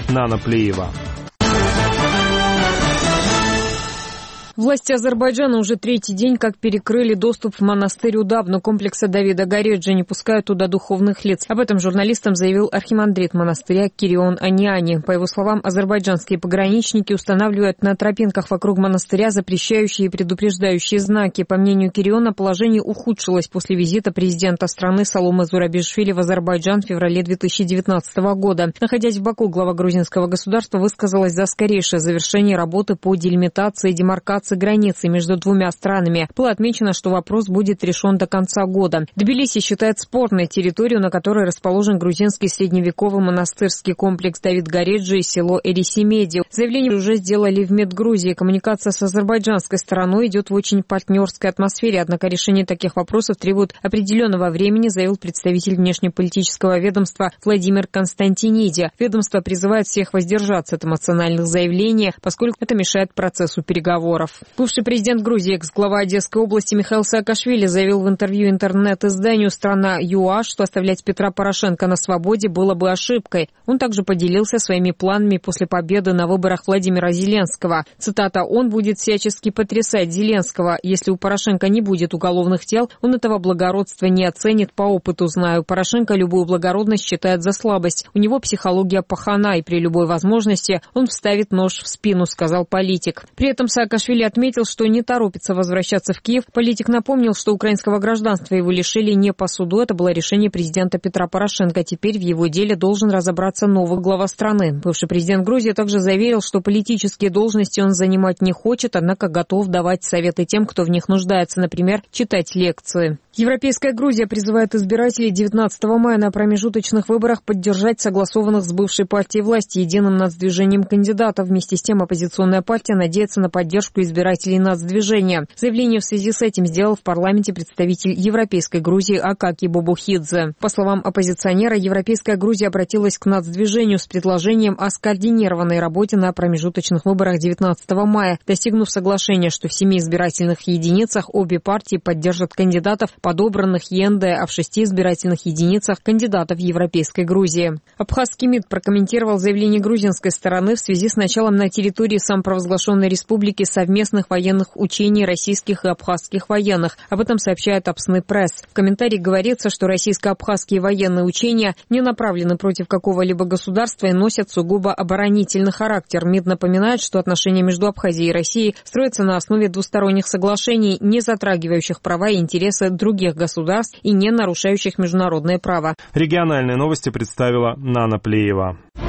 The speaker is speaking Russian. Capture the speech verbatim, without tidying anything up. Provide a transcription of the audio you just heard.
Нана Плеева. Власти Азербайджана уже третий день как перекрыли доступ в монастырь Удабну комплекса Давида Гореджи, не пускают туда духовных лиц. Об этом журналистам заявил архимандрит монастыря Кирион Аниани. По его словам, азербайджанские пограничники устанавливают на тропинках вокруг монастыря запрещающие и предупреждающие знаки. По мнению Кириона, положение ухудшилось после визита президента страны Салома Зурабишвили в Азербайджан в феврале две тысячи девятнадцатого года. Находясь в Баку, глава грузинского государства высказалась за скорейшее завершение работы по делимитации и демаркации границы между двумя странами. Было отмечено, что вопрос будет решен до конца года. Тбилиси считает спорной территорию, на которой расположен грузинский средневековый монастырский комплекс Давид Гореджи и село Эрисимеди. Заявление уже сделали в МИД Грузии. Коммуникация с азербайджанской стороной идет в очень партнерской атмосфере, однако решение таких вопросов требует определенного времени, заявил представитель внешнеполитического ведомства Владимир Константиниди. Ведомство призывает всех воздержаться от эмоциональных заявлений, поскольку это мешает процессу переговоров. Бывший президент Грузии, экс-глава Одесской области Михаил Саакашвили заявил в интервью интернет-изданию «Страна ЮА», что оставлять Петра Порошенко на свободе было бы ошибкой. Он также поделился своими планами после победы на выборах Владимира Зеленского. Цитата: «Он будет всячески потрясать Зеленского. Если у Порошенко не будет уголовных дел, он этого благородства не оценит, по опыту знаю. Порошенко любую благородность считает за слабость. У него психология пахана, и при любой возможности он вставит нож в спину», сказал политик. При этом Саакашвили отметил, что не торопится возвращаться в Киев. Политик напомнил, что украинского гражданства его лишили не по суду. Это было решение президента Петра Порошенко. Теперь в его деле должен разобраться новый глава страны. Бывший президент Грузии также заверил, что политические должности он занимать не хочет, однако готов давать советы тем, кто в них нуждается, например, читать лекции. Европейская Грузия призывает избирателей девятнадцатого мая на промежуточных выборах поддержать согласованных с бывшей партией власти единым нацдвижением кандидатов. Вместе с тем оппозиционная партия надеется на поддержку избирателей нацдвижения. Заявление в связи с этим сделал в парламенте представитель Европейской Грузии Акаки Бобухидзе. По словам оппозиционера, Европейская Грузия обратилась к нацдвижению с предложением о скоординированной работе на промежуточных выборах девятнадцатого мая, достигнув соглашения, что в семи избирательных единицах обе партии поддержат кандидатов, подобранных ЕНД, а в шести избирательных единицах кандидатов Европейской Грузии. Абхазский МИД прокомментировал заявление грузинской стороны в связи с началом на территории самопровозглашенной республики совместных военных учений российских и абхазских военных. Об этом сообщает Апсны Пресс. В комментарии говорится, что российско-абхазские военные учения не направлены против какого-либо государства и носят сугубо оборонительный характер. МИД напоминает, что отношения между Абхазией и Россией строятся на основе двусторонних соглашений, не затрагивающих права и интересы других государств и не нарушающих международное право. Региональные новости представила Нана Плеева.